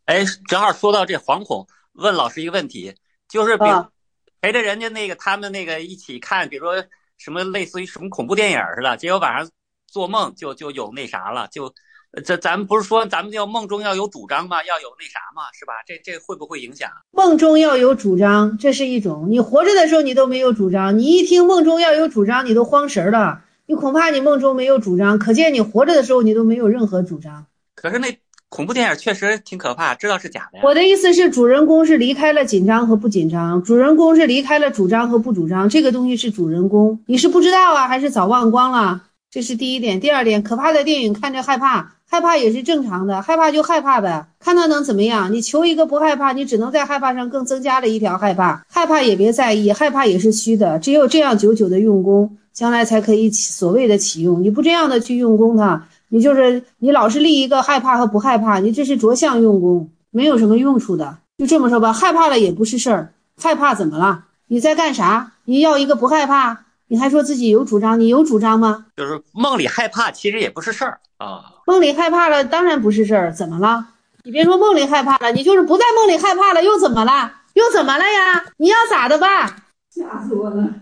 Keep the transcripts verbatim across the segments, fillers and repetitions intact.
哎，正好说到这惶恐，问老师一个问题，就是比如啊， 陪着人家那个他们那个一起看，比如说什么类似于什么恐怖电影似的，结果晚上做梦就就有那啥了，就这咱们不是说咱们要梦中要有主张吗？要有那啥嘛，是吧？这这会不会影响？ 梦中要有主张，这是一种。你活着的时候你都没有主张，你一听梦中要有主张，你都慌神了。你恐怕你梦中没有主张，可见你活着的时候你都没有任何主张。 可是那恐怖电影确实挺可怕，知道是假的呀。 我的意思是，主人公是离开了紧张和不紧张，主人公是离开了主张和不主张，这个东西是主人公，你是不知道啊，还是早忘光了？这是第一点。第二点，可怕的电影看着害怕，害怕也是正常的，害怕就害怕呗，看到能怎么样？你求一个不害怕，你只能在害怕上更增加了一条害怕，害怕也别在意，害怕也是虚的，只有这样久久的用功，将来才可以起所谓的启用。你不这样的去用功它。你就是你老是立一个害怕和不害怕，你这是着相用功，没有什么用处的。就这么说吧，害怕了也不是事儿，害怕怎么了？你在干啥？你要一个不害怕，你还说自己有主张，你有主张吗？ 就是梦里害怕，其实也不是事儿啊。 梦里害怕了，当然不是事儿，怎么了？你别说梦里害怕了，你就是不在梦里害怕了，又怎么了？又怎么了呀？你要咋的吧？吓死我了！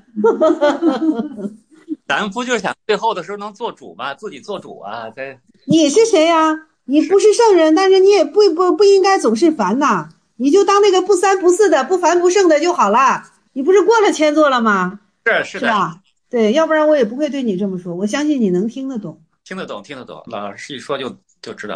咱们不就是想最后的时候能做主吗？自己做主啊！这你是谁呀？你不是圣人，但是你也不不不应该总是烦呐。你就当那个不三不四的、不烦不胜的就好了。你不是过了千座了吗？ 是是的， 是吧？对，要不然我也不会对你这么说。我相信你能听得懂。 听得懂，听得懂。老师一说就就知道。